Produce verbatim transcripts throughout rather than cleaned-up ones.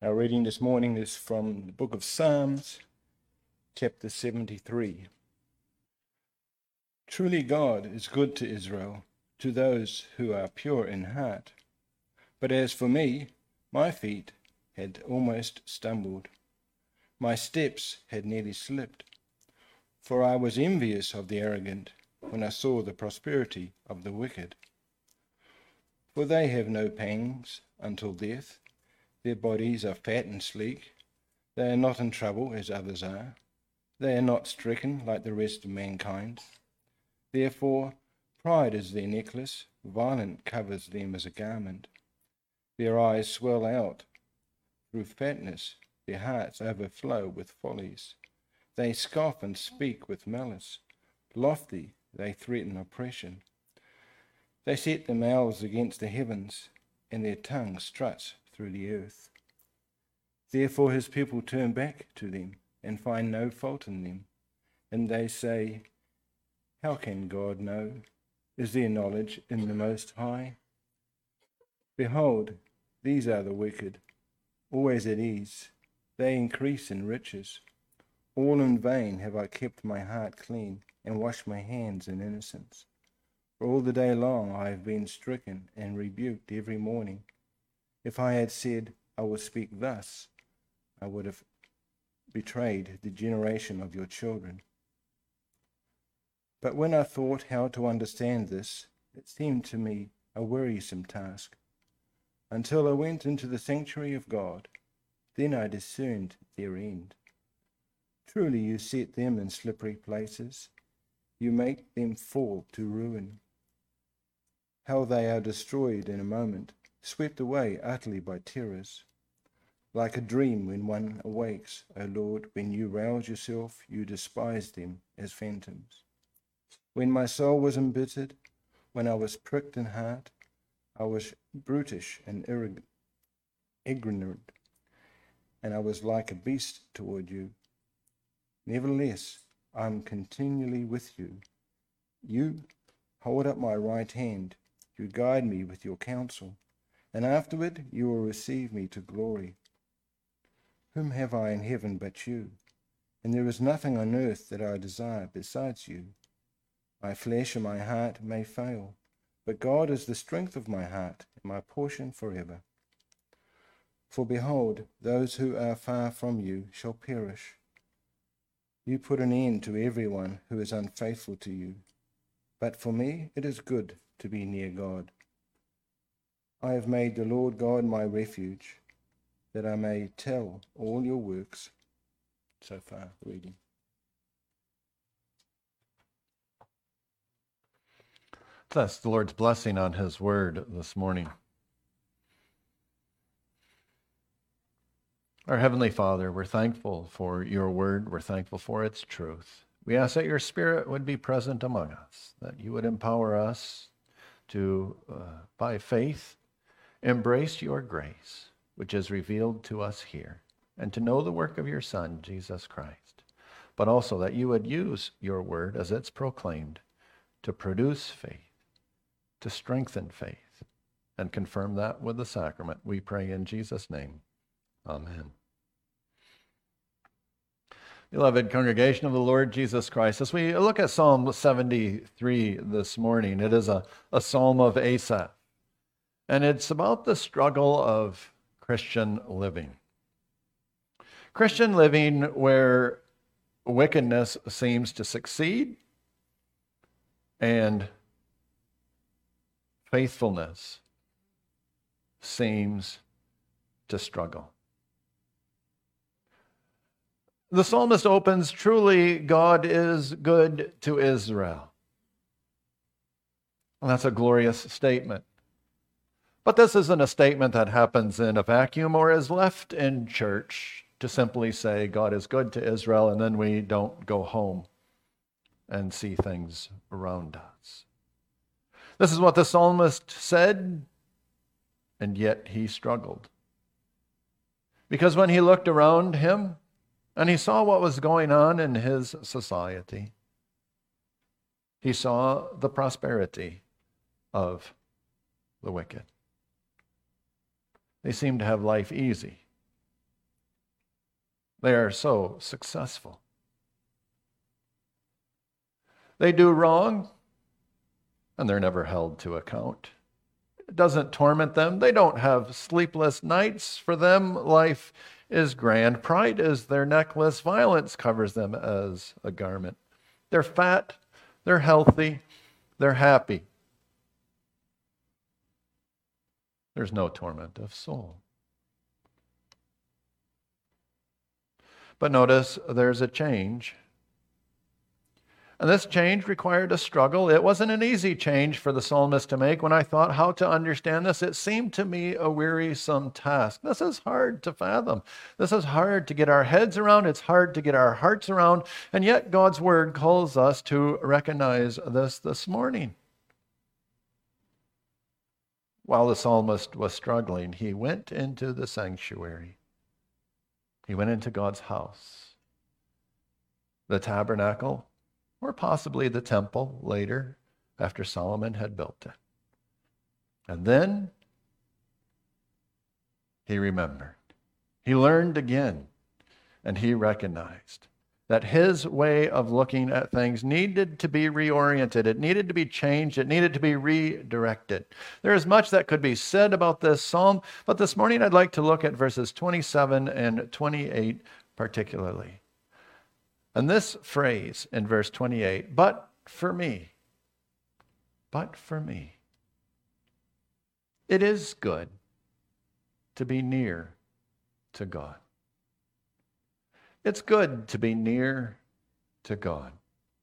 Our reading this morning is from the book of Psalms, chapter seventy-three. Truly God is good to Israel, to those who are pure in heart. But as for me, my feet had almost stumbled. My steps had nearly slipped. For I was envious of the arrogant when I saw the prosperity of the wicked. For they have no pangs until death. Their bodies are fat and sleek. They are not in trouble as others are. They are not stricken like the rest of mankind. Therefore, pride is their necklace, violence covers them as a garment. Their eyes swell out through fatness, their hearts overflow with follies. They scoff and speak with malice. Lofty, they threaten oppression. They set their mouths against the heavens, and their tongue struts through the earth. Therefore his people turn back to them and find no fault in them. And they say, how can God know? Is there knowledge in the Most High? Behold, these are the wicked, always at ease. They increase in riches. All in vain have I kept my heart clean and washed my hands in innocence. For all the day long I have been stricken and rebuked every morning. If I had said, I will speak thus, I would have betrayed the generation of your children. But when I thought how to understand this, it seemed to me a wearisome task, until I went into the sanctuary of God. Then I discerned their end. Truly you set them in slippery places. You make them fall to ruin. How they are destroyed in a moment, swept away utterly by terrors. Like a dream when one awakes, O Lord, when you rouse yourself, you despise them as phantoms. When my soul was embittered, when I was pricked in heart, I was brutish and ignorant, and I was like a beast toward you. Nevertheless, I am continually with you. You hold up my right hand, you guide me with your counsel, and afterward you will receive me to glory. Whom have I in heaven but you? And there is nothing on earth that I desire besides you. My flesh and my heart may fail, but God is the strength of my heart and my portion forever. For behold, those who are far from you shall perish. You put an end to everyone who is unfaithful to you. But for me it is good to be near God. I have made the Lord God my refuge, that I may tell all your works. So far, reading. That's the Lord's blessing on his word this morning. Our Heavenly Father, we're thankful for your word. We're thankful for its truth. We ask that your Spirit would be present among us, that you would empower us to, uh, by faith, embrace your grace, which is revealed to us here, and to know the work of your Son, Jesus Christ, but also that you would use your word as it's proclaimed to produce faith, to strengthen faith, and confirm that with the sacrament. We pray in Jesus' name. Amen. Beloved congregation of the Lord Jesus Christ, as we look at Psalm seventy-three this morning, it is a, a psalm of Asaph, and it's about the struggle of Christian living. Christian living where wickedness seems to succeed and faithfulness seems to struggle. The psalmist opens, truly God is good to Israel. And that's a glorious statement. But this isn't a statement that happens in a vacuum or is left in church to simply say God is good to Israel and then we don't go home and see things around us. This is what the psalmist said, and yet he struggled. Because when he looked around him and he saw what was going on in his society, he saw the prosperity of the wicked. They seem to have life easy They are so successful. They do wrong, and they're never held to account. It doesn't torment them. They don't have sleepless nights. For them, life is grand. Pride is their necklace. Violence covers them as a garment. They're fat. They're healthy. They're happy. There's no torment of soul. But notice there's a change. And this change required a struggle. It wasn't an easy change for the psalmist to make. When I thought how to understand this, it seemed to me a wearisome task. This is hard to fathom. This is hard to get our heads around. It's hard to get our hearts around. And yet God's word calls us to recognize this this morning. While the psalmist was struggling, he went into the sanctuary. He went into God's house, the tabernacle, or possibly the temple later after Solomon had built it. And then he remembered. He learned again, and he recognized that his way of looking at things needed to be reoriented. It needed to be changed. It needed to be redirected. There is much that could be said about this psalm, but this morning I'd like to look at verses twenty-seven and twenty-eight particularly. And this phrase in verse twenty-eight, but for me, but for me, it is good to be near to God. It's good to be near to God.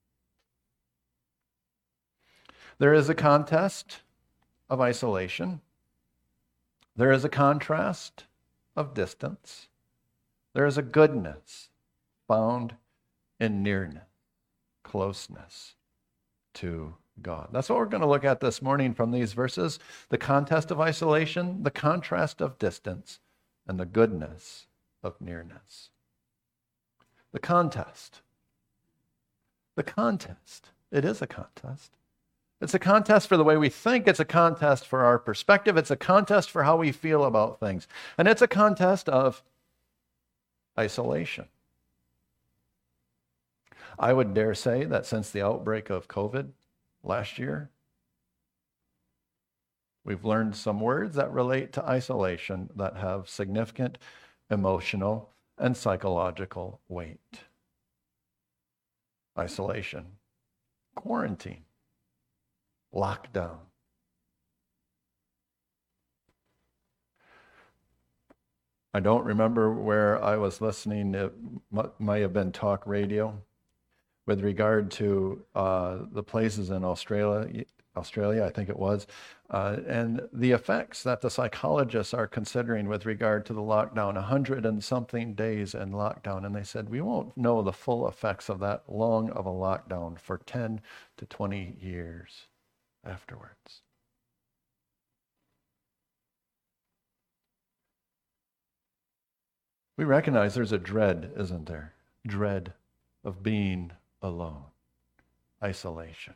There is a contest of isolation. There is a contrast of distance. There is a goodness found in nearness, closeness to God. That's what we're going to look at this morning from these verses. The contest of isolation, the contrast of distance, and the goodness of nearness. The contest. The contest. It is a contest. It's a contest for the way we think. It's a contest for our perspective. It's a contest for how we feel about things. And it's a contest of isolation. I would dare say that since the outbreak of COVID last year, we've learned some words that relate to isolation that have significant emotional and psychological weight. Isolation, quarantine, lockdown. I don't remember where I was listening. It might have been talk radio with regard to uh, the places in Australia, Australia, I think it was, uh, and the effects that the psychologists are considering with regard to the lockdown, a hundred and something days in lockdown. And they said, we won't know the full effects of that long of a lockdown for ten to twenty years afterwards. We recognize there's a dread, isn't there? Dread of being alone. Isolation.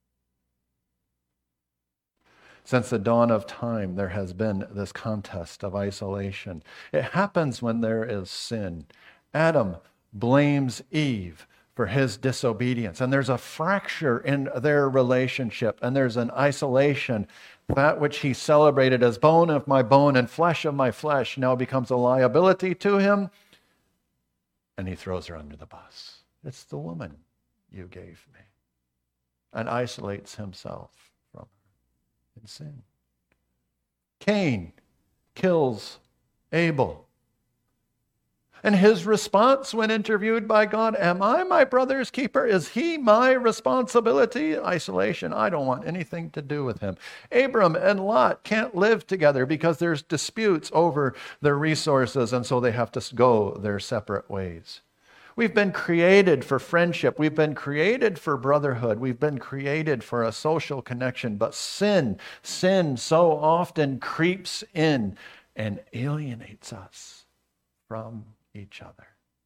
Since the dawn of time, there has been this contest of isolation. It happens when there is sin. Adam blames Eve for his disobedience, and there's a fracture in their relationship, and there's an isolation. That which he celebrated as bone of my bone and flesh of my flesh now becomes a liability to him, and he throws her under the bus. It's the woman you gave me, and isolates himself from her in sin. Cain kills Abel. And his response when interviewed by God, am I my brother's keeper? Is he my responsibility? Isolation. I don't want anything to do with him. Abram and Lot can't live together because there's disputes over their resources, and so they have to go their separate ways. We've been created for friendship. We've been created for brotherhood. We've been created for a social connection. But sin, sin so often creeps in and alienates us from each other.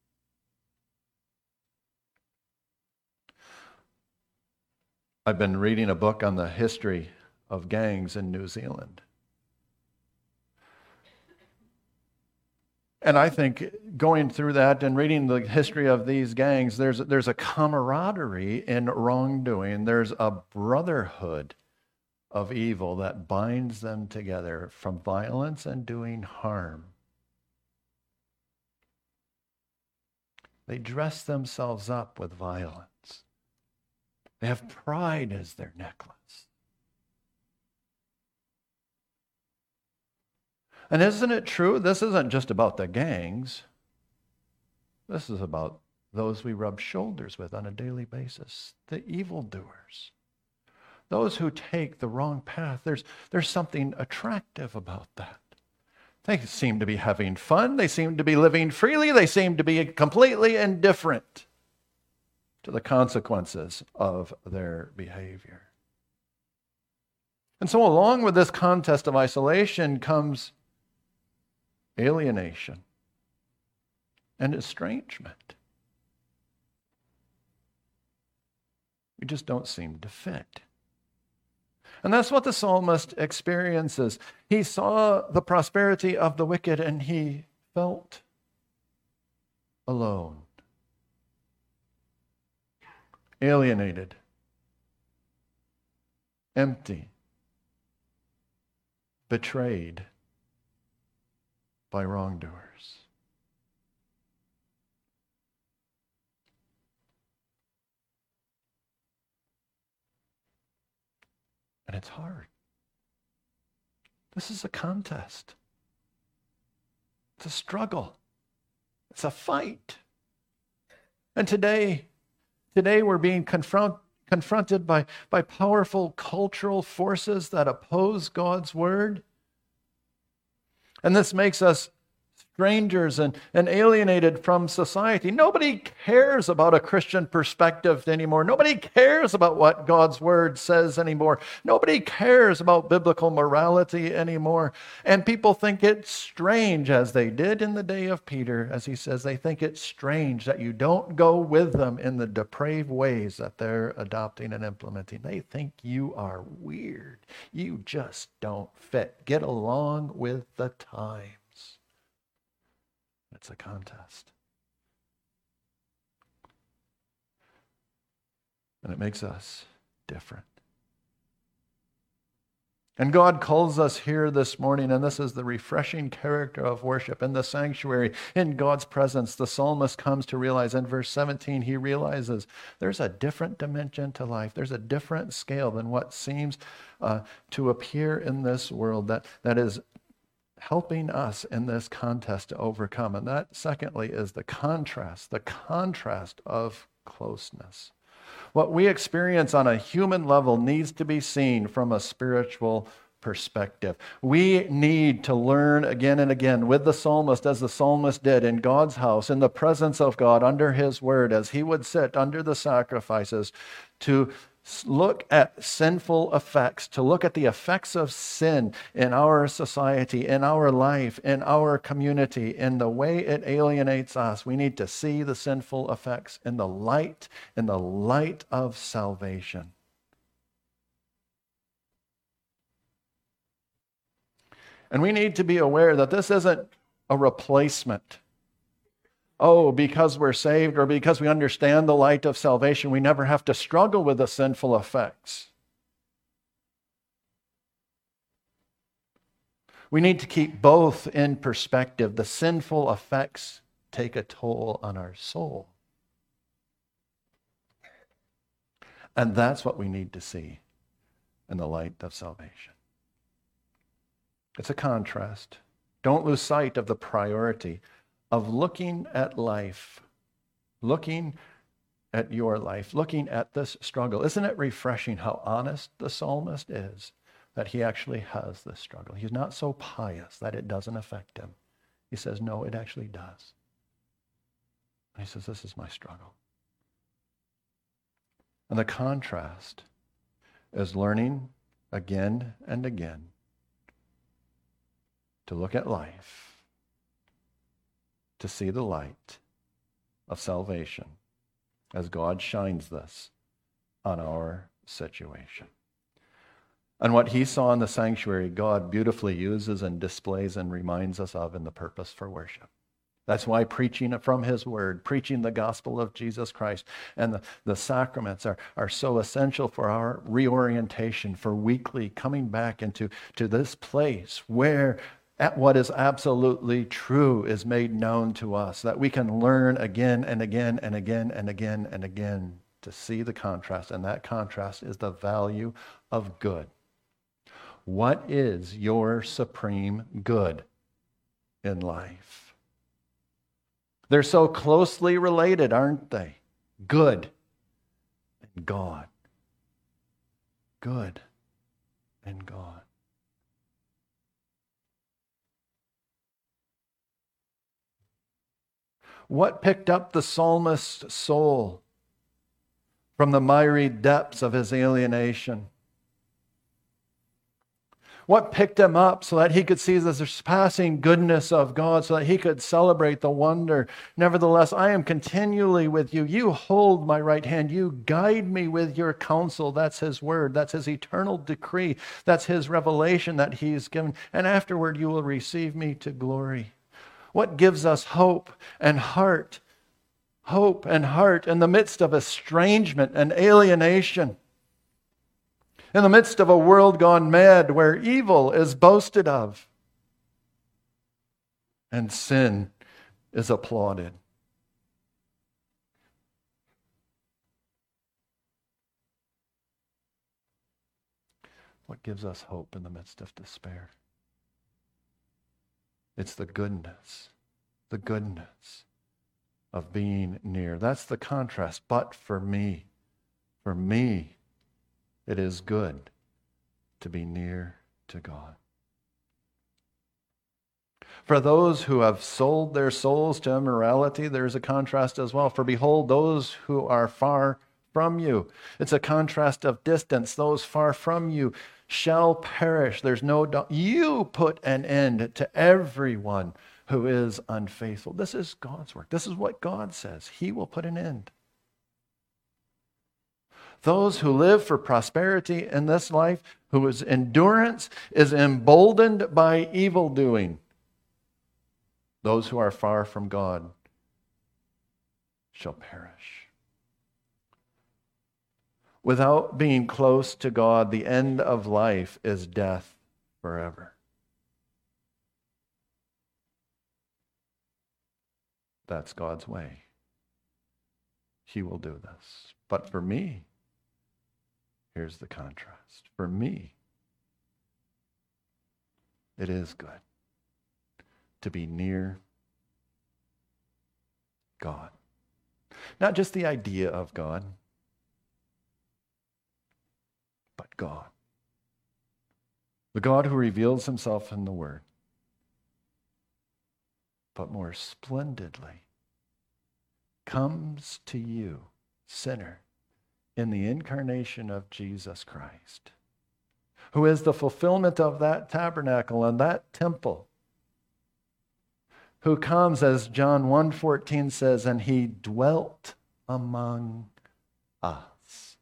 I've been reading a book on the history of gangs in New Zealand. And I think going through that and reading the history of these gangs, there's, there's a camaraderie in wrongdoing. There's a brotherhood of evil that binds them together from violence and doing harm. They dress themselves up with violence. They have pride as their necklace. And isn't it true? This isn't just about the gangs. This is about those we rub shoulders with on a daily basis, the evildoers, those who take the wrong path. There's, there's something attractive about that. They seem to be having fun. They seem to be living freely. They seem to be completely indifferent to the consequences of their behavior. And so along with this contest of isolation comes alienation and estrangement. We just don't seem to fit. And that's what the psalmist experiences. He saw the prosperity of the wicked and he felt alone, alienated, empty, betrayed by wrongdoers. And it's hard. This is a contest. It's a struggle. It's a fight. And today, today we're being confront, confronted by, by powerful cultural forces that oppose God's word. And this makes us strangers and, and alienated from society. Nobody cares about a Christian perspective anymore. Nobody cares about what God's word says anymore. Nobody cares about biblical morality anymore. And people think it's strange, as they did in the day of Peter, as he says, they think it's strange that you don't go with them in the depraved ways that they're adopting and implementing. They think you are weird. You just don't fit. Get along with the times. It's a contest. And it makes us different. And God calls us here this morning, and this is the refreshing character of worship. In the sanctuary, in God's presence, the psalmist comes to realize in verse seventeen, he realizes there's a different dimension to life. There's a different scale than what seems uh, to appear in this world that, that is helping us in this contest to overcome. And that, secondly, is the contrast, the contrast of closeness. What we experience on a human level needs to be seen from a spiritual perspective. We need to learn again and again with the psalmist, as the psalmist did in God's house, in the presence of God, under his word, as he would sit under the sacrifices, to look at sinful effects, to look at the effects of sin in our society, in our life, in our community, in the way it alienates us. We need to see the sinful effects in the light, in the light of salvation. And we need to be aware that this isn't a replacement. Oh, because we're saved or because we understand the light of salvation, we never have to struggle with the sinful effects. We need to keep both in perspective. The sinful effects take a toll on our soul. And that's what we need to see in the light of salvation. It's a contrast. Don't lose sight of the priority of looking at life, looking at your life, looking at this struggle. Isn't it refreshing how honest the psalmist is that he actually has this struggle? He's not so pious that it doesn't affect him. He says, no, it actually does. And he says, this is my struggle. And the contrast is learning again and again to look at life, to see the light of salvation as God shines this on our situation. And what he saw in the sanctuary, God beautifully uses and displays and reminds us of in the purpose for worship. That's why preaching from his word, preaching the gospel of Jesus Christ, and the, the sacraments are, are so essential for our reorientation, for weekly coming back into to this place where at what is absolutely true is made known to us, that we can learn again and again and again and again and again to see the contrast. And that contrast is the value of good. What is your supreme good in life? They're so closely related, aren't they? Good and God. Good and God. What picked up the psalmist's soul from the miry depths of his alienation? What picked him up so that he could see the surpassing goodness of God, so that he could celebrate the wonder? Nevertheless, I am continually with you. You hold my right hand. You guide me with your counsel. That's his word. That's his eternal decree. That's his revelation that he's given. And afterward, you will receive me to glory. What gives us hope and heart? Hope and heart in the midst of estrangement and alienation. In the midst of a world gone mad where evil is boasted of and sin is applauded. What gives us hope in the midst of despair? It's the goodness, the goodness of being near. That's the contrast. But for me, for me, it is good to be near to God. For those who have sold their souls to immorality, there's a contrast as well. For behold, those who are far from you. It's a contrast of distance. Those far from you shall perish. There's no doubt. You put an end to everyone who is unfaithful. This is God's work. This is what God says. He will put an end. Those who live for prosperity in this life, whose endurance is emboldened by evil doing. Those who are far from God shall perish. Without being close to God, the end of life is death forever. That's God's way. He will do this. But for me, here's the contrast. For me, it is good to be near God. Not just the idea of God, but God. The God who reveals himself in the Word. But more splendidly, comes to you, sinner, in the incarnation of Jesus Christ, who is the fulfillment of that tabernacle and that temple, who comes, as John one fourteen says, and he dwelt among us.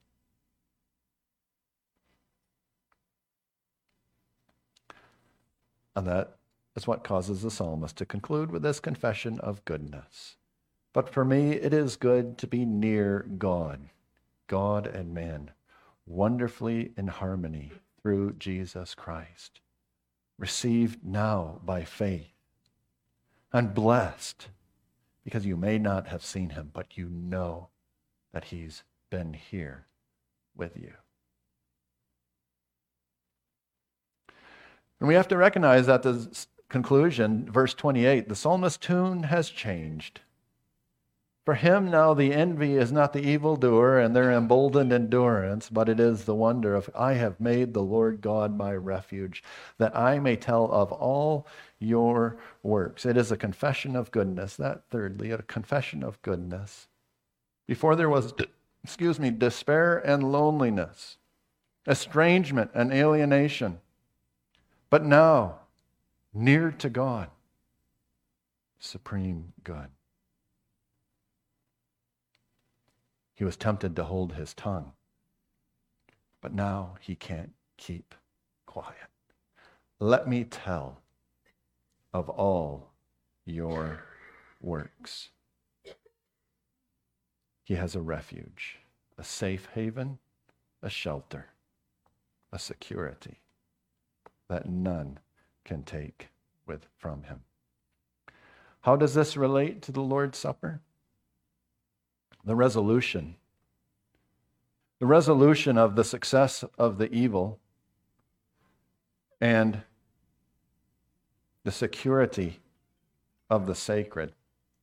And that is what causes the psalmist to conclude with this confession of goodness. But for me, it is good to be near God. God and man, wonderfully in harmony through Jesus Christ, received now by faith, and blessed because you may not have seen him, but you know that he's been here with you. And we have to recognize that the conclusion, verse twenty-eight, the psalmist's tune has changed. For him now the envy is not the evildoer and their emboldened endurance, but it is the wonder of, I have made the Lord God my refuge, that I may tell of all your works. It is a confession of goodness. That thirdly, a confession of goodness. Before there was, excuse me, despair and loneliness, estrangement and alienation. But now, near to God, supreme good. He was tempted to hold his tongue, but now he can't keep quiet. Let me tell of all your works. He has a refuge, a safe haven, a shelter, a security that none can take with from him. How does this relate to the Lord's Supper? The resolution. The resolution of the success of the evil and the security of the sacred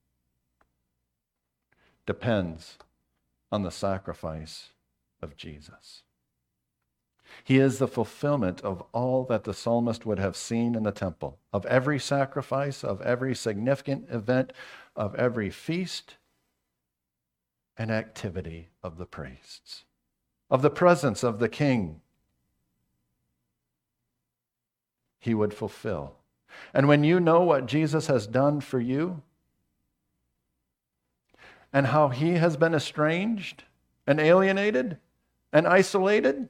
depends on the sacrifice of Jesus. He is the fulfillment of all that the psalmist would have seen in the temple, of every sacrifice, of every significant event, of every feast and activity of the priests, of the presence of the king. He would fulfill. And when you know what Jesus has done for you, and how he has been estranged and alienated and isolated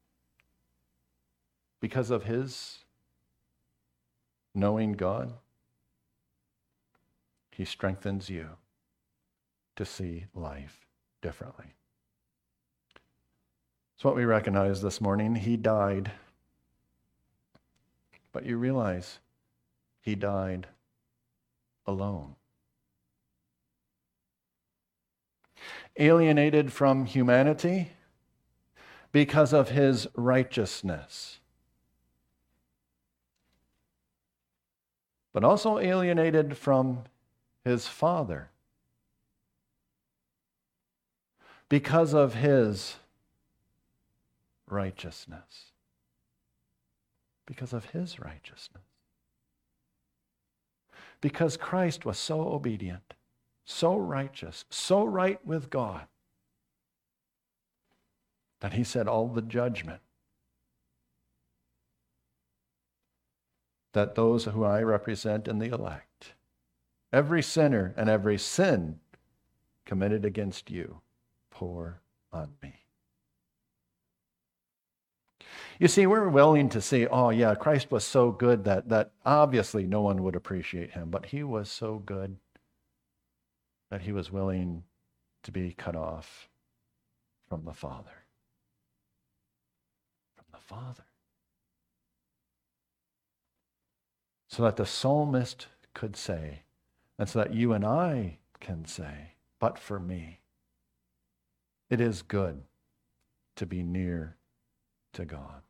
because of his knowing God, he strengthens you to see life differently. It's what we recognize this morning. He died, but you realize he died alone. Alienated from humanity because of his righteousness, but also alienated from his Father because of his righteousness. Because of his righteousness. Because Christ was so obedient, so righteous, so right with God, that he said all the judgment that those who I represent in the elect, every sinner and every sin committed against you, pour on me. You see, we're willing to say, oh yeah, Christ was so good that, that obviously no one would appreciate him, but he was so good that he was willing to be cut off from the Father. From the Father. So that the psalmist could say, and so that you and I can say, but for me, it is good to be near to God.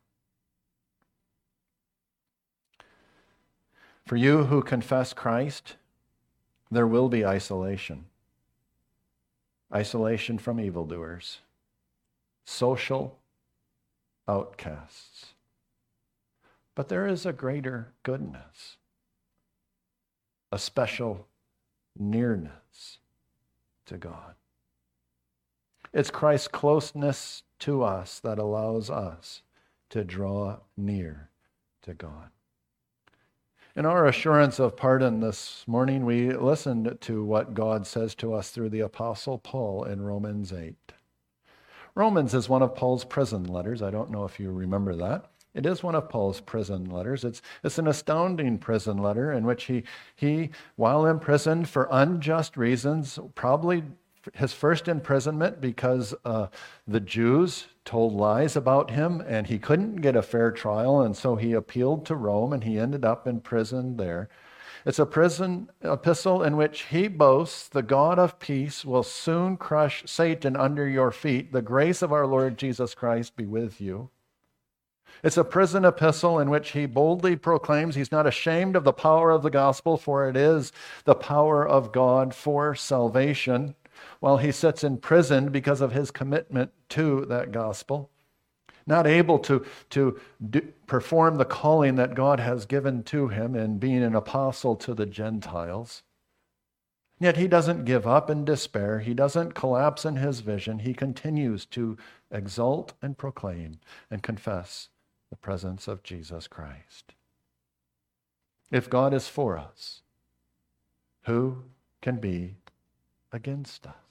For you who confess Christ, there will be isolation. Isolation from evildoers, social outcasts. But there is a greater goodness, a special nearness to God. It's Christ's closeness to us that allows us to draw near to God. In our assurance of pardon this morning, we listened to what God says to us through the Apostle Paul in Romans eight. Romans is one of Paul's prison letters. I don't know if you remember that. It is one of Paul's prison letters. It's, it's an astounding prison letter in which he, he, while imprisoned for unjust reasons, probably his first imprisonment because uh, the Jews told lies about him and he couldn't get a fair trial, and so he appealed to Rome and he ended up in prison there. It's a prison epistle in which he boasts, the God of peace will soon crush Satan under your feet. The grace of our Lord Jesus Christ be with you. It's a prison epistle in which he boldly proclaims he's not ashamed of the power of the gospel, for it is the power of God for salvation, while he sits in prison because of his commitment to that gospel, not able to, to do, perform the calling that God has given to him in being an apostle to the Gentiles. Yet he doesn't give up in despair. He doesn't collapse in his vision. He continues to exalt and proclaim and confess the presence of Jesus Christ. If God is for us, who can be against us?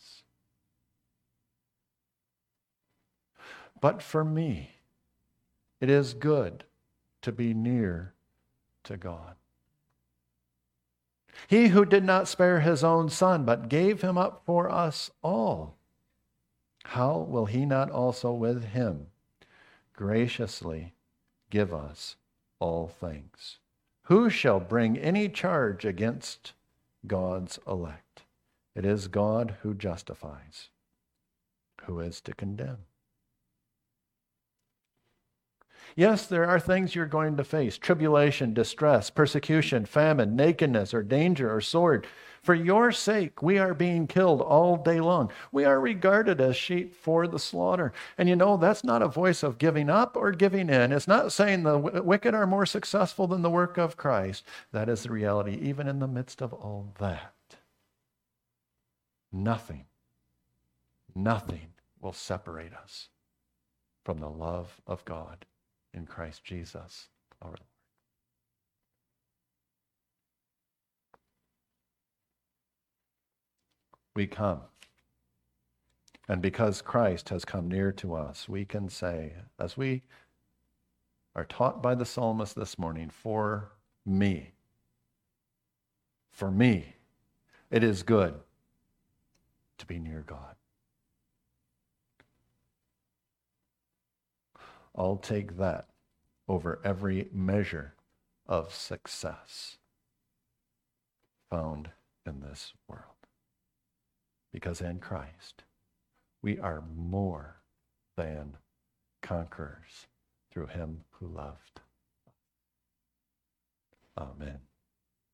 But for me, it is good to be near to God. He who did not spare his own son, but gave him up for us all, how will he not also with him graciously give us all things? Who shall bring any charge against God's elect? It is God who justifies. Who is to condemn? Yes, there are things you're going to face: tribulation, distress, persecution, famine, nakedness, or danger, or sword. For your sake, we are being killed all day long. We are regarded as sheep for the slaughter. And you know, that's not a voice of giving up or giving in. It's not saying the wicked are more successful than the work of Christ. That is the reality, even in the midst of all that. Nothing, nothing will separate us from the love of God in Christ Jesus our Lord. We come, and because Christ has come near to us, we can say, as we are taught by the psalmist this morning, for me, for me, it is good to be near God. I'll take that over every measure of success found in this world. Because in Christ, we are more than conquerors through him who loved. Amen.